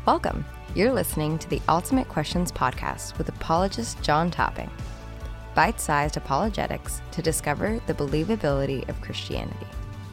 Welcome. You're listening to the Ultimate Questions Podcast with apologist John Topping. Bite-sized apologetics to discover the believability of Christianity.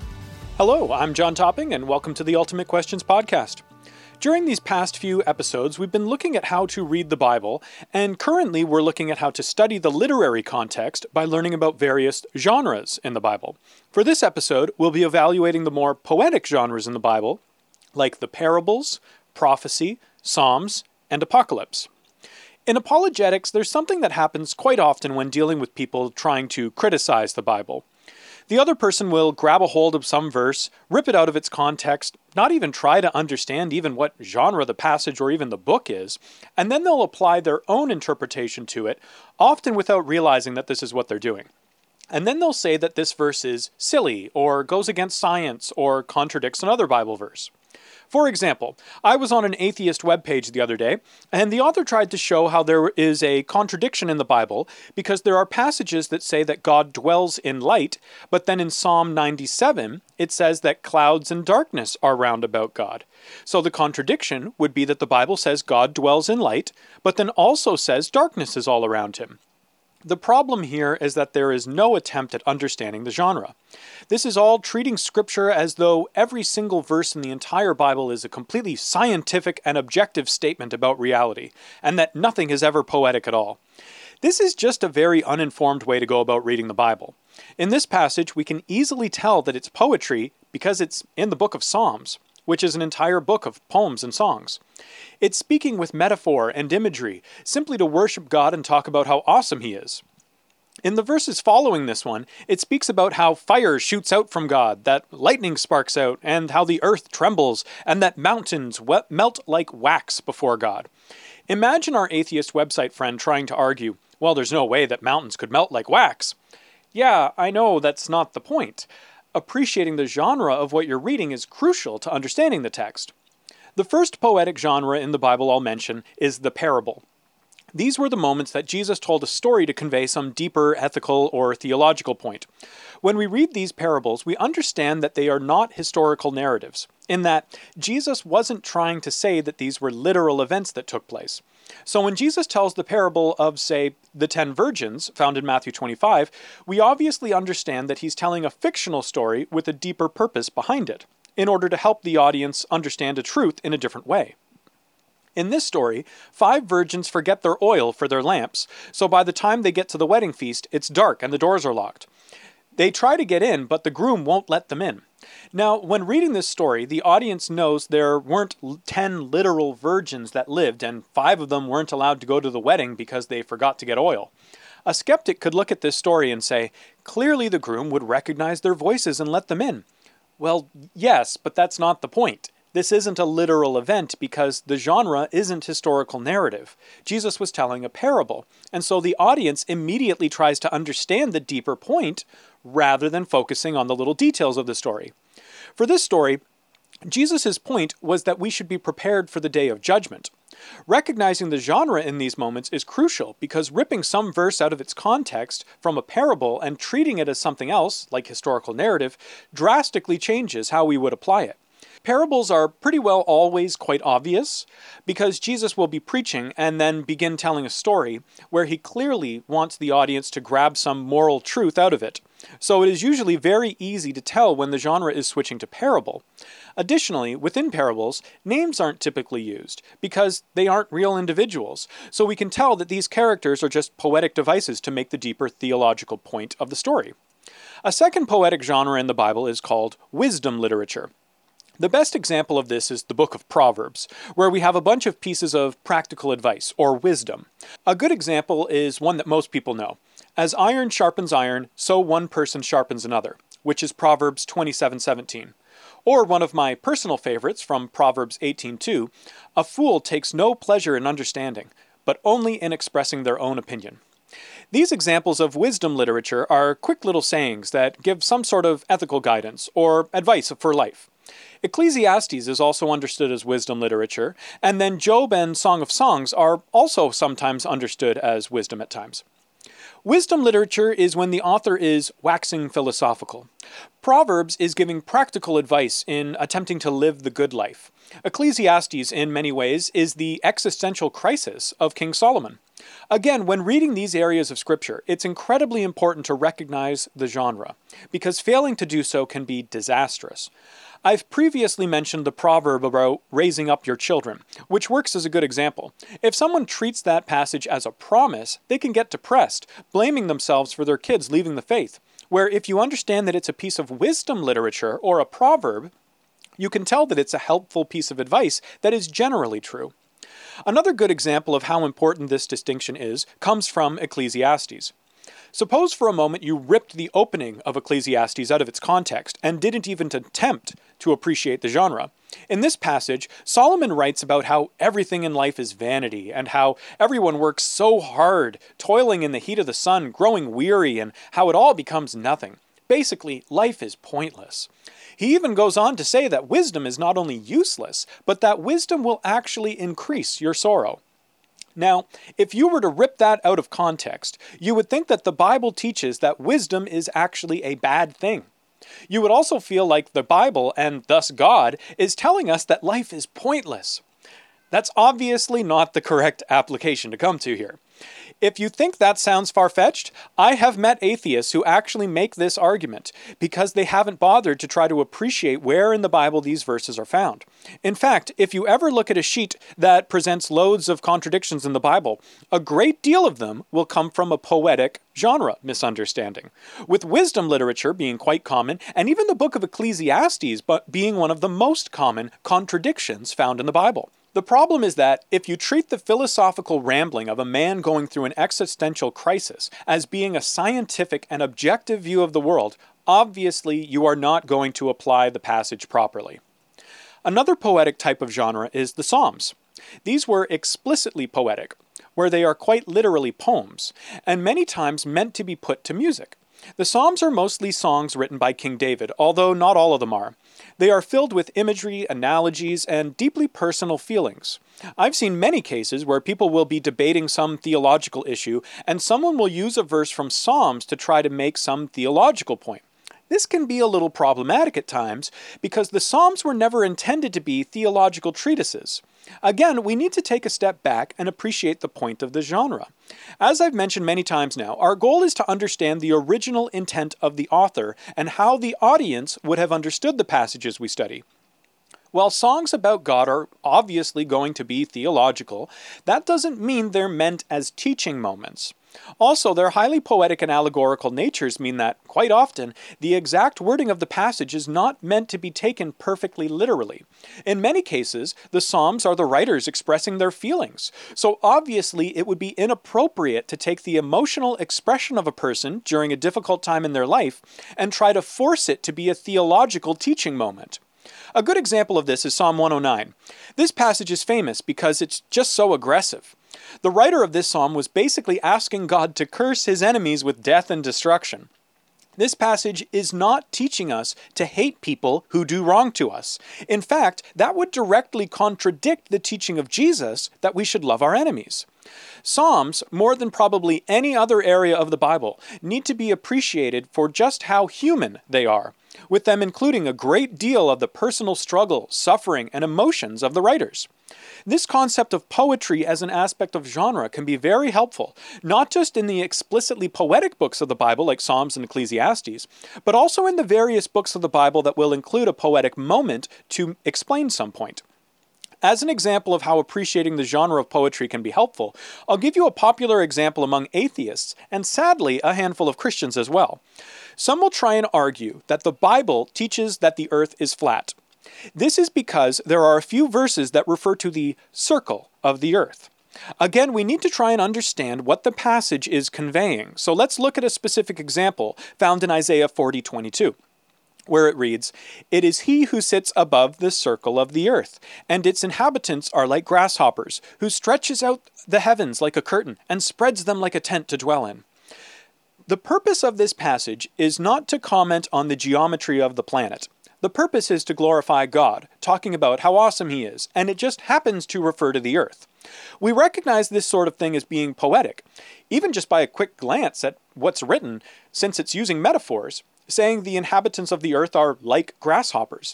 Hello, I'm John Topping, and welcome to the Ultimate Questions Podcast. During these past few episodes, we've been looking at how to read the Bible, and currently we're looking at how to study the literary context by learning about various genres in the Bible. For this episode, we'll be evaluating the more poetic genres in the Bible, like the parables, prophecy, psalms, and apocalypse. In apologetics, there's something that happens quite often when dealing with people trying to criticize the Bible. The other person will grab a hold of some verse, rip it out of its context, not even try to understand even what genre the passage or even the book is, and then they'll apply their own interpretation to it, often without realizing that this is what they're doing. And then they'll say that this verse is silly, or goes against science, or contradicts another Bible verse. For example, I was on an atheist webpage the other day, and the author tried to show how there is a contradiction in the Bible because there are passages that say that God dwells in light, but then in Psalm 97, it says that clouds and darkness are round about God. So the contradiction would be that the Bible says God dwells in light, but then also says darkness is all around him. The problem here is that there is no attempt at understanding the genre. This is all treating Scripture as though every single verse in the entire Bible is a completely scientific and objective statement about reality, and that nothing is ever poetic at all. This is just a very uninformed way to go about reading the Bible. In this passage, we can easily tell that it's poetry because it's in the book of Psalms, which is an entire book of poems and songs. It's speaking with metaphor and imagery, simply to worship God and talk about how awesome He is. In the verses following this one, it speaks about how fire shoots out from God, that lightning sparks out, and how the earth trembles, and that mountains melt like wax before God. Imagine our atheist website friend trying to argue, well, there's no way that mountains could melt like wax. Yeah, I know that's not the point. Appreciating the genre of what you're reading is crucial to understanding the text. The first poetic genre in the Bible I'll mention is the parable. These were the moments that Jesus told a story to convey some deeper ethical or theological point. When we read these parables, we understand that they are not historical narratives, in that Jesus wasn't trying to say that these were literal events that took place. So when Jesus tells the parable of, say, the 10 virgins, found in Matthew 25, we obviously understand that he's telling a fictional story with a deeper purpose behind it, in order to help the audience understand a truth in a different way. In this story, 5 virgins forget their oil for their lamps, so by the time they get to the wedding feast, it's dark and the doors are locked. They try to get in, but the groom won't let them in. Now, when reading this story, the audience knows there weren't 10 literal virgins that lived, and 5 of them weren't allowed to go to the wedding because they forgot to get oil. A skeptic could look at this story and say, clearly the groom would recognize their voices and let them in. Well, yes, but that's not the point. This isn't a literal event because the genre isn't historical narrative. Jesus was telling a parable, and so the audience immediately tries to understand the deeper point rather than focusing on the little details of the story. For this story, Jesus' point was that we should be prepared for the day of judgment. Recognizing the genre in these moments is crucial because ripping some verse out of its context from a parable and treating it as something else, like historical narrative, drastically changes how we would apply it. Parables are pretty well always quite obvious because Jesus will be preaching and then begin telling a story where he clearly wants the audience to grab some moral truth out of it. So it is usually very easy to tell when the genre is switching to parable. Additionally, within parables, names aren't typically used because they aren't real individuals, so we can tell that these characters are just poetic devices to make the deeper theological point of the story. A second poetic genre in the Bible is called wisdom literature. The best example of this is the book of Proverbs, where we have a bunch of pieces of practical advice, or wisdom. A good example is one that most people know. As iron sharpens iron, so one person sharpens another, which is Proverbs 27:17. Or one of my personal favorites from Proverbs 18:2, a fool takes no pleasure in understanding, but only in expressing their own opinion. These examples of wisdom literature are quick little sayings that give some sort of ethical guidance or advice for life. Ecclesiastes is also understood as wisdom literature, and then Job and Song of Songs are also sometimes understood as wisdom at times. Wisdom literature is when the author is waxing philosophical. Proverbs is giving practical advice in attempting to live the good life. Ecclesiastes, in many ways, is the existential crisis of King Solomon. Again, when reading these areas of Scripture, it's incredibly important to recognize the genre, because failing to do so can be disastrous. I've previously mentioned the proverb about raising up your children, which works as a good example. If someone treats that passage as a promise, they can get depressed, blaming themselves for their kids leaving the faith. Where if you understand that it's a piece of wisdom literature or a proverb, you can tell that it's a helpful piece of advice that is generally true. Another good example of how important this distinction is comes from Ecclesiastes. Suppose for a moment you ripped the opening of Ecclesiastes out of its context and didn't even attempt to appreciate the genre. In this passage, Solomon writes about how everything in life is vanity and how everyone works so hard, toiling in the heat of the sun, growing weary, and how it all becomes nothing. Basically, life is pointless. He even goes on to say that wisdom is not only useless, but that wisdom will actually increase your sorrow. Now, if you were to rip that out of context, you would think that the Bible teaches that wisdom is actually a bad thing. You would also feel like the Bible, and thus God, is telling us that life is pointless. That's obviously not the correct application to come to here. If you think that sounds far-fetched, I have met atheists who actually make this argument because they haven't bothered to try to appreciate where in the Bible these verses are found. In fact, if you ever look at a sheet that presents loads of contradictions in the Bible, a great deal of them will come from a poetic genre misunderstanding, with wisdom literature being quite common, and even the book of Ecclesiastes being one of the most common contradictions found in the Bible. The problem is that if you treat the philosophical rambling of a man going through an existential crisis as being a scientific and objective view of the world, obviously you are not going to apply the passage properly. Another poetic type of genre is the Psalms. These were explicitly poetic, where they are quite literally poems, and many times meant to be put to music. The Psalms are mostly songs written by King David, although not all of them are. They are filled with imagery, analogies, and deeply personal feelings. I've seen many cases where people will be debating some theological issue, and someone will use a verse from Psalms to try to make some theological point. This can be a little problematic at times, because the Psalms were never intended to be theological treatises. Again, we need to take a step back and appreciate the point of the genre. As I've mentioned many times now, our goal is to understand the original intent of the author and how the audience would have understood the passages we study. While songs about God are obviously going to be theological, that doesn't mean they're meant as teaching moments. Also, their highly poetic and allegorical natures mean that, quite often, the exact wording of the passage is not meant to be taken perfectly literally. In many cases, the Psalms are the writers expressing their feelings, so obviously it would be inappropriate to take the emotional expression of a person during a difficult time in their life and try to force it to be a theological teaching moment. A good example of this is Psalm 109. This passage is famous because it's just so aggressive. The writer of this psalm was basically asking God to curse his enemies with death and destruction. This passage is not teaching us to hate people who do wrong to us. In fact, that would directly contradict the teaching of Jesus that we should love our enemies. Psalms, more than probably any other area of the Bible, need to be appreciated for just how human they are, with them including a great deal of the personal struggle, suffering, and emotions of the writers. This concept of poetry as an aspect of genre can be very helpful, not just in the explicitly poetic books of the Bible like Psalms and Ecclesiastes, but also in the various books of the Bible that will include a poetic moment to explain some point. As an example of how appreciating the genre of poetry can be helpful, I'll give you a popular example among atheists, and sadly a handful of Christians as well. Some will try and argue that the Bible teaches that the earth is flat. This is because there are a few verses that refer to the circle of the earth. Again, we need to try and understand what the passage is conveying, so let's look at a specific example found in Isaiah 40:22. Where it reads, "It is he who sits above the circle of the earth, and its inhabitants are like grasshoppers, who stretches out the heavens like a curtain, and spreads them like a tent to dwell in." The purpose of this passage is not to comment on the geometry of the planet. The purpose is to glorify God, talking about how awesome He is, and it just happens to refer to the earth. We recognize this sort of thing as being poetic, even just by a quick glance at what's written, since it's using metaphors, saying the inhabitants of the earth are like grasshoppers.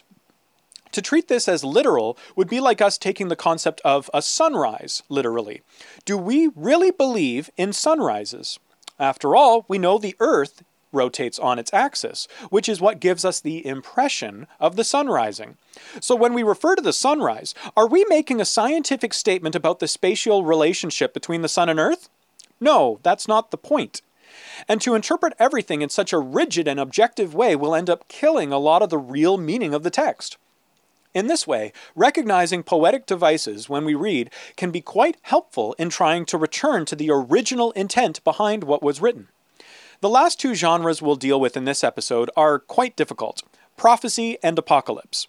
To treat this as literal would be like us taking the concept of a sunrise literally. Do we really believe in sunrises? After all, we know the earth rotates on its axis, which is what gives us the impression of the sun rising. So when we refer to the sunrise, are we making a scientific statement about the spatial relationship between the sun and earth? No, that's not the point. And to interpret everything in such a rigid and objective way will end up killing a lot of the real meaning of the text. In this way, recognizing poetic devices when we read can be quite helpful in trying to return to the original intent behind what was written. The last two genres we'll deal with in this episode are quite difficult: prophecy and apocalypse.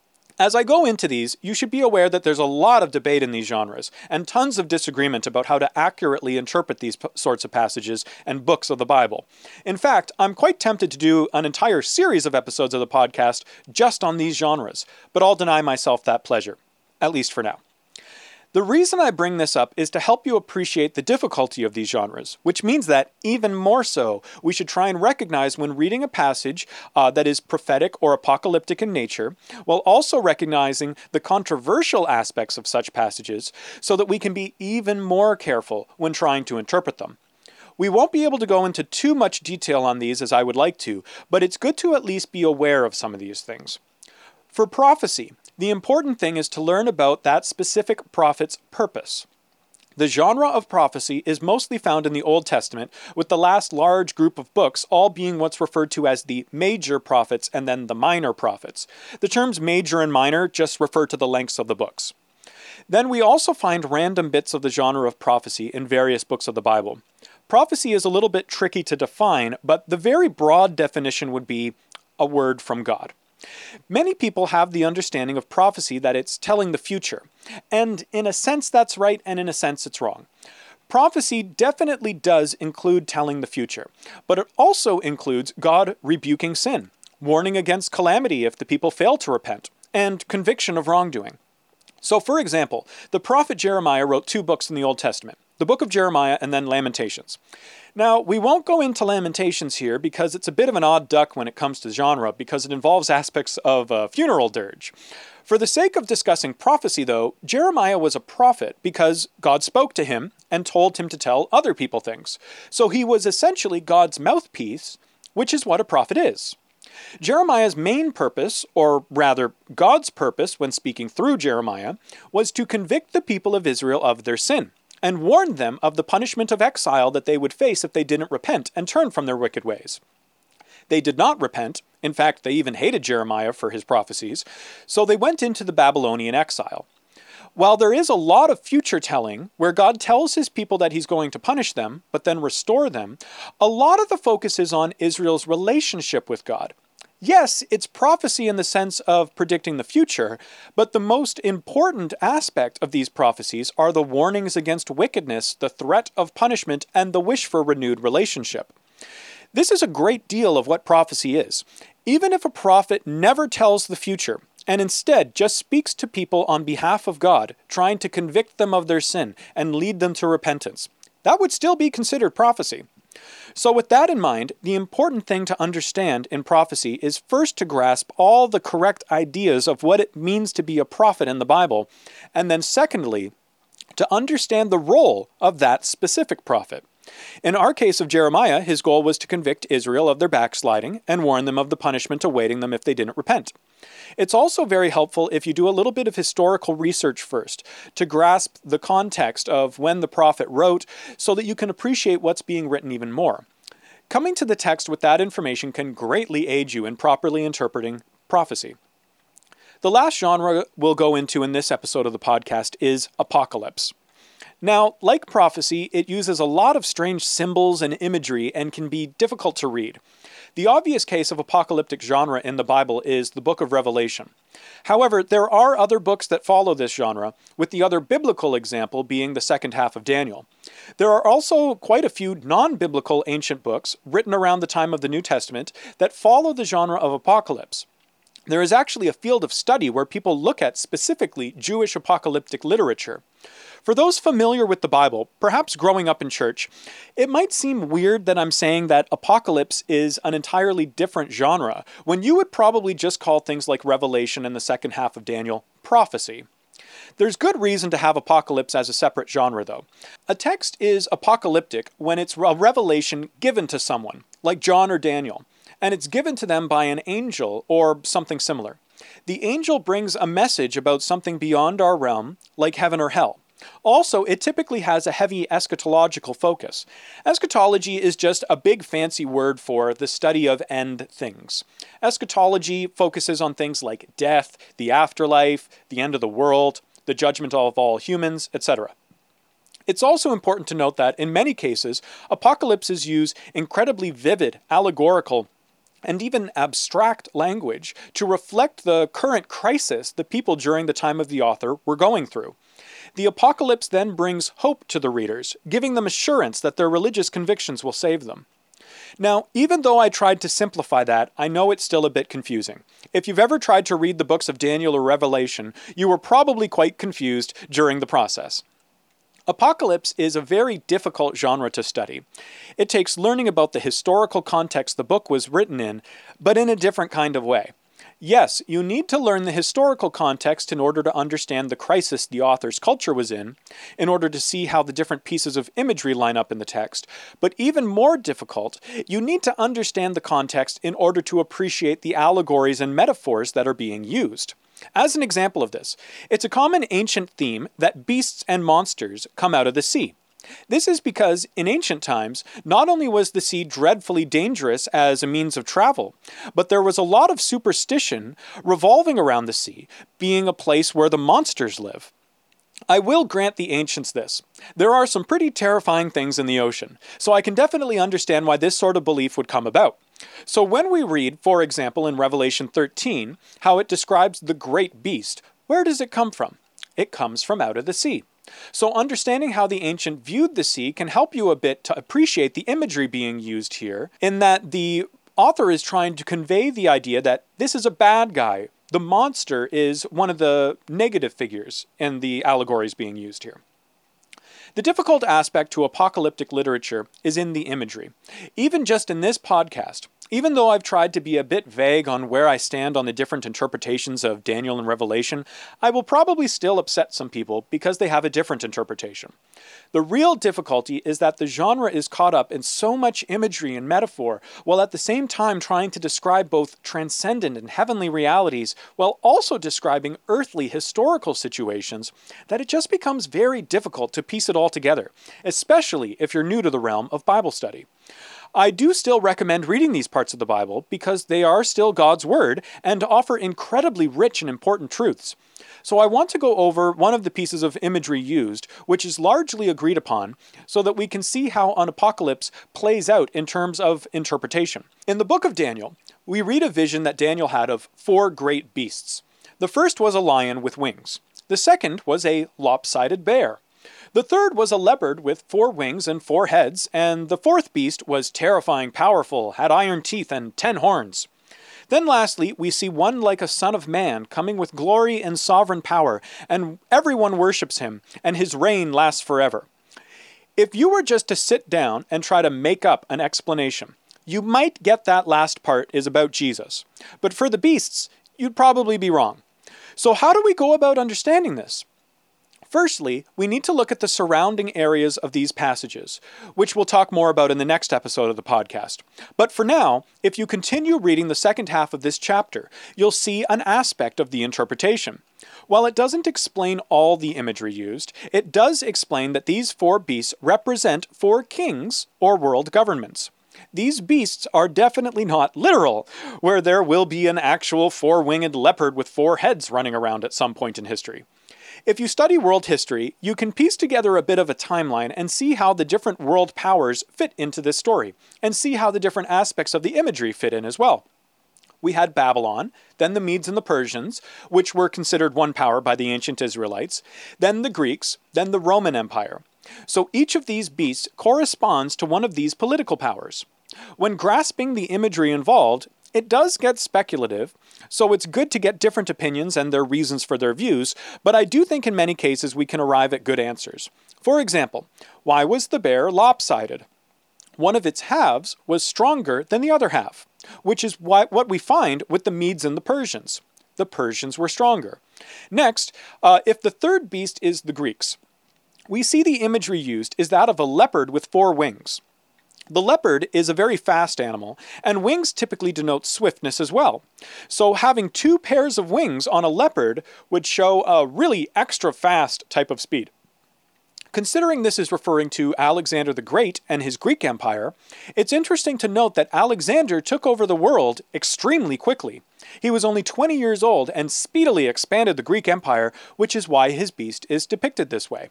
As I go into these, you should be aware that there's a lot of debate in these genres, and tons of disagreement about how to accurately interpret these sorts of passages and books of the Bible. In fact, I'm quite tempted to do an entire series of episodes of the podcast just on these genres, but I'll deny myself that pleasure, at least for now. The reason I bring this up is to help you appreciate the difficulty of these genres, which means that, even more so, we should try and recognize when reading a passage that is prophetic or apocalyptic in nature, while also recognizing the controversial aspects of such passages, so that we can be even more careful when trying to interpret them. We won't be able to go into too much detail on these as I would like to, but it's good to at least be aware of some of these things. For prophecy, the important thing is to learn about that specific prophet's purpose. The genre of prophecy is mostly found in the Old Testament, with the last large group of books all being what's referred to as the major prophets and then the minor prophets. The terms major and minor just refer to the lengths of the books. Then we also find random bits of the genre of prophecy in various books of the Bible. Prophecy is a little bit tricky to define, but the very broad definition would be a word from God. Many people have the understanding of prophecy that it's telling the future, and in a sense that's right, and in a sense it's wrong. Prophecy definitely does include telling the future, but it also includes God rebuking sin, warning against calamity if the people fail to repent, and conviction of wrongdoing. So for example, the prophet Jeremiah wrote 2 books in the Old Testament, the book of Jeremiah and then Lamentations. Now, we won't go into Lamentations here because it's a bit of an odd duck when it comes to genre because it involves aspects of a funeral dirge. For the sake of discussing prophecy, though, Jeremiah was a prophet because God spoke to him and told him to tell other people things. So he was essentially God's mouthpiece, which is what a prophet is. Jeremiah's main purpose, or rather God's purpose when speaking through Jeremiah, was to convict the people of Israel of their sin, and warned them of the punishment of exile that they would face if they didn't repent and turn from their wicked ways. They did not repent. In fact, they even hated Jeremiah for his prophecies, so they went into the Babylonian exile. While there is a lot of future telling, where God tells his people that he's going to punish them, but then restore them, a lot of the focus is on Israel's relationship with God. Yes, it's prophecy in the sense of predicting the future, but the most important aspect of these prophecies are the warnings against wickedness, the threat of punishment, and the wish for renewed relationship. This is a great deal of what prophecy is. Even if a prophet never tells the future, and instead just speaks to people on behalf of God, trying to convict them of their sin and lead them to repentance, that would still be considered prophecy. So with that in mind, the important thing to understand in prophecy is first to grasp all the correct ideas of what it means to be a prophet in the Bible, and then secondly, to understand the role of that specific prophet. In our case of Jeremiah, his goal was to convict Israel of their backsliding and warn them of the punishment awaiting them if they didn't repent. It's also very helpful if you do a little bit of historical research first to grasp the context of when the prophet wrote so that you can appreciate what's being written even more. Coming to the text with that information can greatly aid you in properly interpreting prophecy. The last genre we'll go into in this episode of the podcast is apocalypse. Now, like prophecy, it uses a lot of strange symbols and imagery and can be difficult to read. The obvious case of apocalyptic genre in the Bible is the book of Revelation. However, there are other books that follow this genre, with the other biblical example being the second half of Daniel. There are also quite a few non-biblical ancient books written around the time of the New Testament that follow the genre of apocalypse. There is actually a field of study where people look at specifically Jewish apocalyptic literature. For those familiar with the Bible, perhaps growing up in church, it might seem weird that I'm saying that apocalypse is an entirely different genre, when you would probably just call things like Revelation and the second half of Daniel prophecy. There's good reason to have apocalypse as a separate genre, though. A text is apocalyptic when it's a revelation given to someone, like John or Daniel, and it's given to them by an angel or something similar. The angel brings a message about something beyond our realm, like heaven or hell. Also, it typically has a heavy eschatological focus. Eschatology is just a big fancy word for the study of end things. Eschatology focuses on things like death, the afterlife, the end of the world, the judgment of all humans, etc. It's also important to note that, in many cases, apocalypses use incredibly vivid, allegorical, and even abstract language to reflect the current crisis the people during the time of the author were going through. The apocalypse then brings hope to the readers, giving them assurance that their religious convictions will save them. Now, even though I tried to simplify that, I know it's still a bit confusing. If you've ever tried to read the books of Daniel or Revelation, you were probably quite confused during the process. Apocalypse is a very difficult genre to study. It takes learning about the historical context the book was written in, but in a different kind of way. Yes, you need to learn the historical context in order to understand the crisis the author's culture was in order to see how the different pieces of imagery line up in the text. But even more difficult, you need to understand the context in order to appreciate the allegories and metaphors that are being used. As an example of this, it's a common ancient theme that beasts and monsters come out of the sea. This is because, in ancient times, not only was the sea dreadfully dangerous as a means of travel, but there was a lot of superstition revolving around the sea, being a place where the monsters live. I will grant the ancients this. There are some pretty terrifying things in the ocean, so I can definitely understand why this sort of belief would come about. So when we read, for example, in Revelation 13, how it describes the great beast, where does it come from? It comes from out of the sea. So understanding how the ancient viewed the sea can help you a bit to appreciate the imagery being used here, in that the author is trying to convey the idea that this is a bad guy. The monster is one of the negative figures in the allegories being used here. The difficult aspect to apocalyptic literature is in the imagery. Even just in this podcast, even though I've tried to be a bit vague on where I stand on the different interpretations of Daniel and Revelation, I will probably still upset some people because they have a different interpretation. The real difficulty is that the genre is caught up in so much imagery and metaphor, while at the same time trying to describe both transcendent and heavenly realities, while also describing earthly historical situations, that it just becomes very difficult to piece it all together, especially if you're new to the realm of Bible study. I do still recommend reading these parts of the Bible because they are still God's Word and offer incredibly rich and important truths. So I want to go over one of the pieces of imagery used, which is largely agreed upon, so that we can see how an apocalypse plays out in terms of interpretation. In the book of Daniel, we read a vision that Daniel had of 4 great beasts. The first was a lion with wings. The second was a lopsided bear. The third was a leopard with 4 wings and 4 heads, and the fourth beast was terrifying, powerful, had iron teeth and 10 horns. Then lastly, we see one like a son of man, coming with glory and sovereign power, and everyone worships him, and his reign lasts forever. If you were just to sit down and try to make up an explanation, you might get that last part is about Jesus. But for the beasts, you'd probably be wrong. So how do we go about understanding this? Firstly, we need to look at the surrounding areas of these passages, which we'll talk more about in the next episode of the podcast. But for now, if you continue reading the second half of this chapter, you'll see an aspect of the interpretation. While it doesn't explain all the imagery used, it does explain that these 4 beasts represent 4 kings or world governments. These beasts are definitely not literal, where there will be an actual 4-winged leopard with 4 heads running around at some point in history. If you study world history, you can piece together a bit of a timeline and see how the different world powers fit into this story, and see how the different aspects of the imagery fit in as well. We had Babylon, then the Medes and the Persians, which were considered one power by the ancient Israelites, then the Greeks, then the Roman Empire. So each of these beasts corresponds to one of these political powers. When grasping the imagery involved, It does get speculative, so it's good to get different opinions and their reasons for their views, but I do think in many cases we can arrive at good answers. For example, why was the bear lopsided? One of its halves was stronger than the other half, which is what we find with the Medes and the Persians. The Persians were stronger. Next, if the third beast is the Greeks, we see the imagery used is that of a leopard with 4 wings. The leopard is a very fast animal, and wings typically denote swiftness as well. So having 2 pairs of wings on a leopard would show a really extra fast type of speed. Considering this is referring to Alexander the Great and his Greek Empire, it's interesting to note that Alexander took over the world extremely quickly. He was only 20 years old and speedily expanded the Greek Empire, which is why his beast is depicted this way.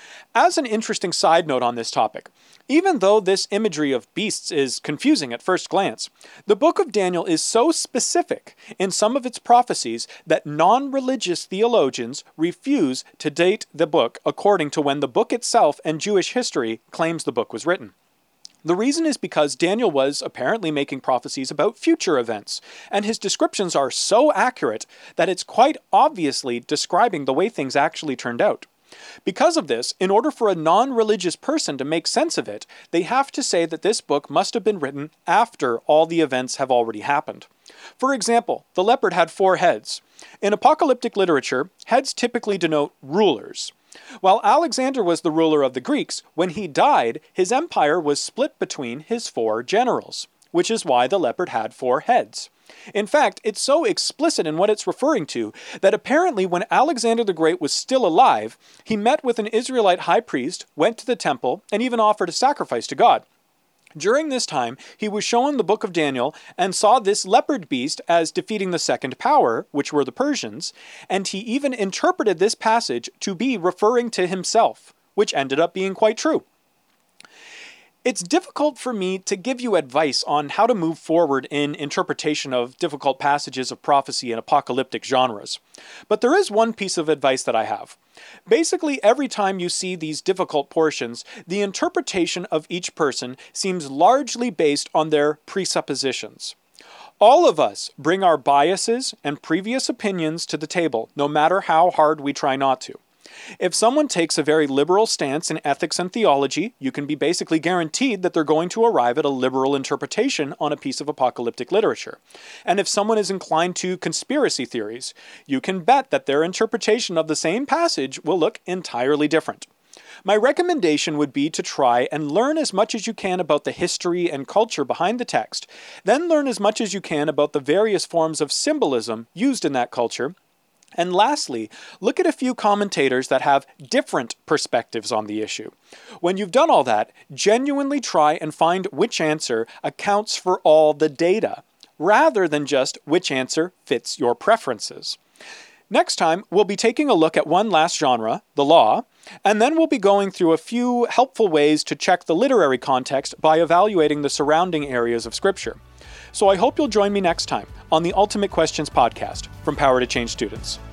As an interesting side note on this topic, even though this imagery of beasts is confusing at first glance, the book of Daniel is so specific in some of its prophecies that non-religious theologians refuse to date the book according to when the book itself and Jewish history claims the book was written. The reason is because Daniel was apparently making prophecies about future events, and his descriptions are so accurate that it's quite obviously describing the way things actually turned out. Because of this, in order for a non-religious person to make sense of it, they have to say that this book must have been written after all the events have already happened. For example, the leopard had 4 heads. In apocalyptic literature, heads typically denote rulers. While Alexander was the ruler of the Greeks, when he died, his empire was split between his 4 generals, which is why the leopard had 4 heads. In fact, it's so explicit in what it's referring to that apparently when Alexander the Great was still alive, he met with an Israelite high priest, went to the temple, and even offered a sacrifice to God. During this time, he was shown the book of Daniel and saw this leopard beast as defeating the second power, which were the Persians, and he even interpreted this passage to be referring to himself, which ended up being quite true. It's difficult for me to give you advice on how to move forward in interpretation of difficult passages of prophecy in apocalyptic genres. But there is one piece of advice that I have. Basically, every time you see these difficult portions, the interpretation of each person seems largely based on their presuppositions. All of us bring our biases and previous opinions to the table, no matter how hard we try not to. If someone takes a very liberal stance in ethics and theology, you can be basically guaranteed that they're going to arrive at a liberal interpretation on a piece of apocalyptic literature. And if someone is inclined to conspiracy theories, you can bet that their interpretation of the same passage will look entirely different. My recommendation would be to try and learn as much as you can about the history and culture behind the text, then learn as much as you can about the various forms of symbolism used in that culture, and lastly, look at a few commentators that have different perspectives on the issue. When you've done all that, genuinely try and find which answer accounts for all the data, rather than just which answer fits your preferences. Next time, we'll be taking a look at one last genre, the law, and then we'll be going through a few helpful ways to check the literary context by evaluating the surrounding areas of Scripture. So I hope you'll join me next time on the Ultimate Questions podcast from Power to Change Students.